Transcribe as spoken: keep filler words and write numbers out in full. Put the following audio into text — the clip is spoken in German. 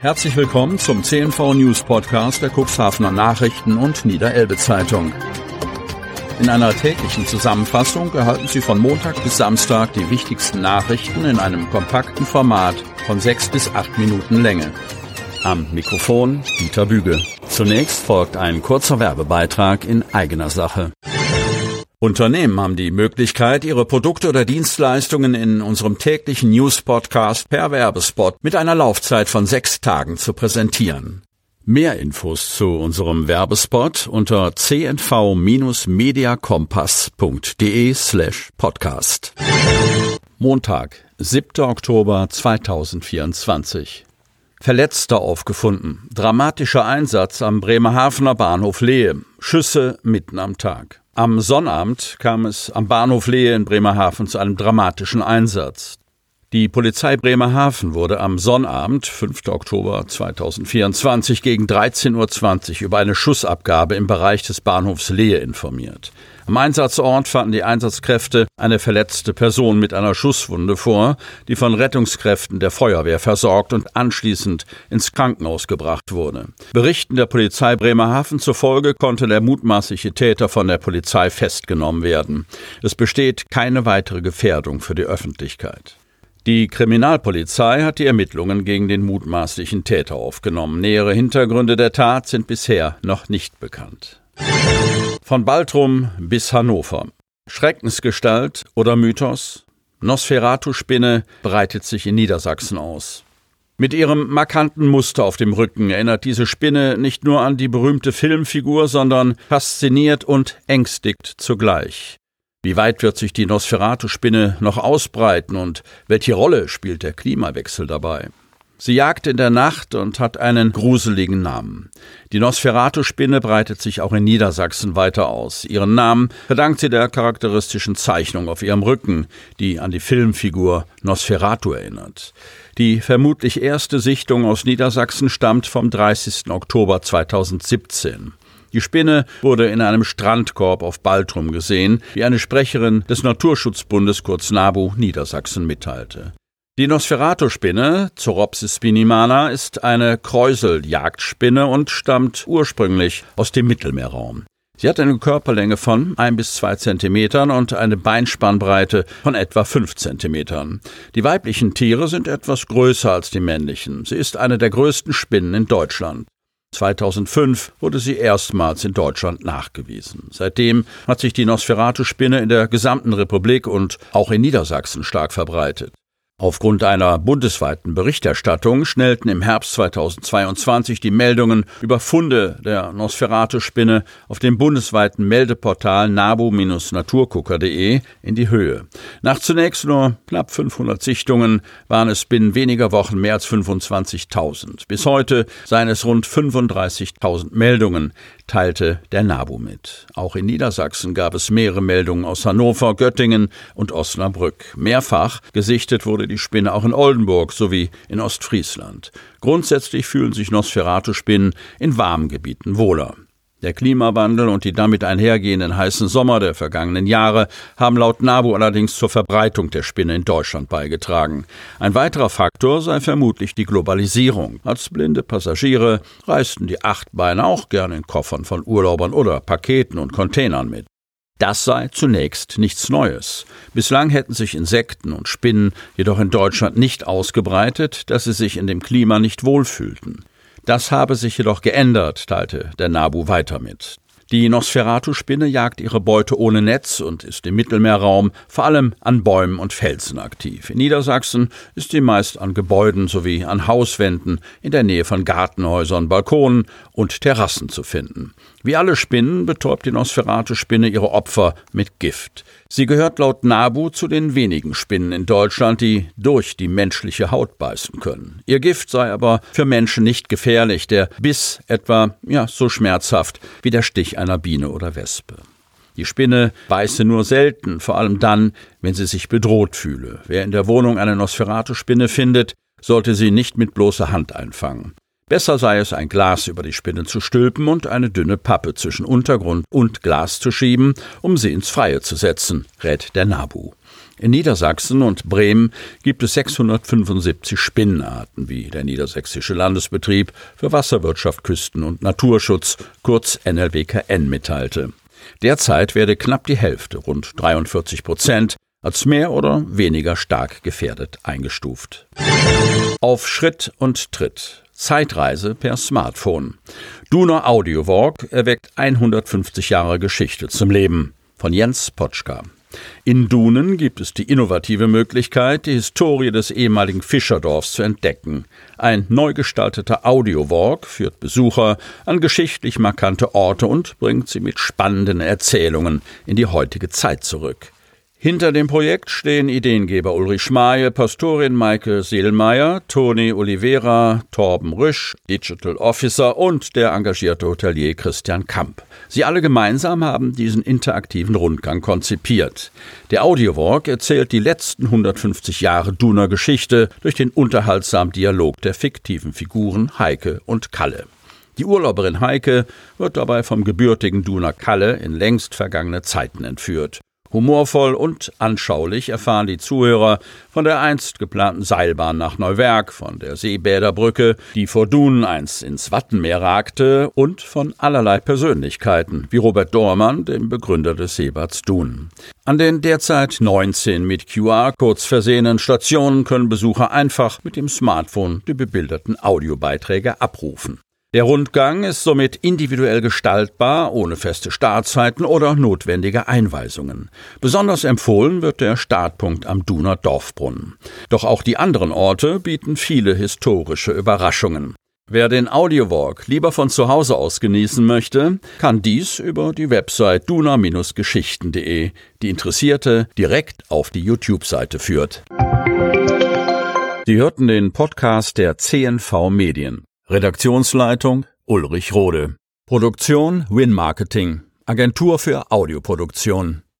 Herzlich willkommen zum C N V News Podcast der Cuxhavener Nachrichten und Niederelbe Zeitung. In einer täglichen Zusammenfassung erhalten Sie von Montag bis Samstag die wichtigsten Nachrichten in einem kompakten Format von sechs bis acht Minuten Länge. Am Mikrofon Dieter Büge. Zunächst folgt ein kurzer Werbebeitrag in eigener Sache. Unternehmen haben die Möglichkeit, ihre Produkte oder Dienstleistungen in unserem täglichen News-Podcast per Werbespot mit einer Laufzeit von sechs Tagen zu präsentieren. Mehr Infos zu unserem Werbespot unter c n v mediakompass punkt d e slash podcast. Montag, siebter Oktober zweitausendvierundzwanzig. Verletzter aufgefunden. Dramatischer Einsatz am Bremerhavener Bahnhof Lehe. Schüsse mitten am Tag. Am Sonnabend kam es am Bahnhof Lehe in Bremerhaven zu einem dramatischen Einsatz. Die Polizei Bremerhaven wurde am Sonnabend, fünfter Oktober zweitausendvierundzwanzig, gegen dreizehn Uhr zwanzig über eine Schussabgabe im Bereich des Bahnhofs Lehe informiert. Am Einsatzort fanden die Einsatzkräfte eine verletzte Person mit einer Schusswunde vor, die von Rettungskräften der Feuerwehr versorgt und anschließend ins Krankenhaus gebracht wurde. Berichten der Polizei Bremerhaven zufolge konnte der mutmaßliche Täter von der Polizei festgenommen werden. Es besteht keine weitere Gefährdung für die Öffentlichkeit. Die Kriminalpolizei hat die Ermittlungen gegen den mutmaßlichen Täter aufgenommen. Nähere Hintergründe der Tat sind bisher noch nicht bekannt. Von Baltrum bis Hannover. Schreckensgestalt oder Mythos? Nosferatu-Spinne breitet sich in Niedersachsen aus. Mit ihrem markanten Muster auf dem Rücken erinnert diese Spinne nicht nur an die berühmte Filmfigur, sondern fasziniert und ängstigt zugleich. Wie weit wird sich die Nosferatu-Spinne noch ausbreiten und welche Rolle spielt der Klimawechsel dabei? Sie jagt in der Nacht und hat einen gruseligen Namen. Die Nosferatu-Spinne breitet sich auch in Niedersachsen weiter aus. Ihren Namen verdankt sie der charakteristischen Zeichnung auf ihrem Rücken, die an die Filmfigur Nosferatu erinnert. Die vermutlich erste Sichtung aus Niedersachsen stammt vom dreißigsten Oktober zweitausendsiebzehn. Die Spinne wurde in einem Strandkorb auf Baltrum gesehen, wie eine Sprecherin des Naturschutzbundes kurz NABU Niedersachsen mitteilte. Die Nosferatu-Spinne, Zoropsis spinimana, ist eine Kräuseljagdspinne und stammt ursprünglich aus dem Mittelmeerraum. Sie hat eine Körperlänge von ein bis zwei Zentimetern und eine Beinspannbreite von etwa fünf Zentimetern. Die weiblichen Tiere sind etwas größer als die männlichen. Sie ist eine der größten Spinnen in Deutschland. zweitausendfünf wurde sie erstmals in Deutschland nachgewiesen. Seitdem hat sich die Nosferatu-Spinne in der gesamten Republik und auch in Niedersachsen stark verbreitet. Aufgrund einer bundesweiten Berichterstattung schnellten im Herbst zweitausendzweiundzwanzig die Meldungen über Funde der Nosferatu-Spinne auf dem bundesweiten Meldeportal nabu Bindestrich naturgucker punkt de in die Höhe. Nach zunächst nur knapp fünfhundert Sichtungen waren es binnen weniger Wochen mehr als fünfundzwanzigtausend. Bis heute seien es rund fünfunddreißigtausend Meldungen, teilte der NABU mit. Auch in Niedersachsen gab es mehrere Meldungen aus Hannover, Göttingen und Osnabrück. Mehrfach gesichtet wurde die Spinne auch in Oldenburg sowie in Ostfriesland. Grundsätzlich fühlen sich Nosferatu-Spinnen in warmen Gebieten wohler. Der Klimawandel und die damit einhergehenden heißen Sommer der vergangenen Jahre haben laut NABU allerdings zur Verbreitung der Spinne in Deutschland beigetragen. Ein weiterer Faktor sei vermutlich die Globalisierung. Als blinde Passagiere reisten die Achtbeiner auch gerne in Koffern von Urlaubern oder Paketen und Containern mit. Das sei zunächst nichts Neues. Bislang hätten sich Insekten und Spinnen jedoch in Deutschland nicht ausgebreitet, dass sie sich in dem Klima nicht wohlfühlten. Das habe sich jedoch geändert, teilte der NABU weiter mit. Die Nosferatu-Spinne jagt ihre Beute ohne Netz und ist im Mittelmeerraum vor allem an Bäumen und Felsen aktiv. In Niedersachsen ist sie meist an Gebäuden sowie an Hauswänden in der Nähe von Gartenhäusern, Balkonen und Terrassen zu finden. Wie alle Spinnen betäubt die Nosferatu-Spinne ihre Opfer mit Gift. Sie gehört laut NABU zu den wenigen Spinnen in Deutschland, die durch die menschliche Haut beißen können. Ihr Gift sei aber für Menschen nicht gefährlich, der Biss etwa ja so schmerzhaft wie der Stich einer Biene oder Wespe. Die Spinne beiße nur selten, vor allem dann, wenn sie sich bedroht fühle. Wer in der Wohnung eine Nosferatu-Spinne findet, sollte sie nicht mit bloßer Hand einfangen. Besser sei es, ein Glas über die Spinne zu stülpen und eine dünne Pappe zwischen Untergrund und Glas zu schieben, um sie ins Freie zu setzen, rät der NABU. In Niedersachsen und Bremen gibt es sechshundertfünfundsiebzig Spinnenarten, wie der Niedersächsische Landesbetrieb für Wasserwirtschaft, Küsten- und Naturschutz, kurz N L W K N, mitteilte. Derzeit werde knapp die Hälfte, rund dreiundvierzig Prozent, als mehr oder weniger stark gefährdet eingestuft. Auf Schritt und Tritt. Zeitreise per Smartphone. Duner Audiowalk erweckt hundertfünfzig Jahre Geschichte zum Leben. Von Jens Potschka. In Dunen gibt es die innovative Möglichkeit, die Historie des ehemaligen Fischerdorfs zu entdecken. Ein neu gestalteter Audiowalk führt Besucher an geschichtlich markante Orte und bringt sie mit spannenden Erzählungen in die heutige Zeit zurück. Hinter dem Projekt stehen Ideengeber Ulrich Schmaje, Pastorin Maike Seelmeier, Toni Oliveira, Torben Rüsch, Digital Officer und der engagierte Hotelier Christian Kamp. Sie alle gemeinsam haben diesen interaktiven Rundgang konzipiert. Der Audiowalk erzählt die letzten hundertfünfzig Jahre Duner Geschichte durch den unterhaltsamen Dialog der fiktiven Figuren Heike und Kalle. Die Urlauberin Heike wird dabei vom gebürtigen Duner Kalle in längst vergangene Zeiten entführt. Humorvoll und anschaulich erfahren die Zuhörer von der einst geplanten Seilbahn nach Neuwerk, von der Seebäderbrücke, die vor Dunen einst ins Wattenmeer ragte, und von allerlei Persönlichkeiten, wie Robert Dormann, dem Begründer des Seebads Dunen. An den derzeit neunzehn mit Q R-Codes versehenen Stationen können Besucher einfach mit dem Smartphone die bebilderten Audiobeiträge abrufen. Der Rundgang ist somit individuell gestaltbar, ohne feste Startzeiten oder notwendige Einweisungen. Besonders empfohlen wird der Startpunkt am Duner Dorfbrunnen. Doch auch die anderen Orte bieten viele historische Überraschungen. Wer den Audiowalk lieber von zu Hause aus genießen möchte, kann dies über die Website duner Geschichten punkt de, die Interessierte direkt auf die YouTube-Seite führt. Sie hörten den Podcast der C N V Medien. Redaktionsleitung Ulrich Rode. Produktion Win Marketing, Agentur für Audioproduktion.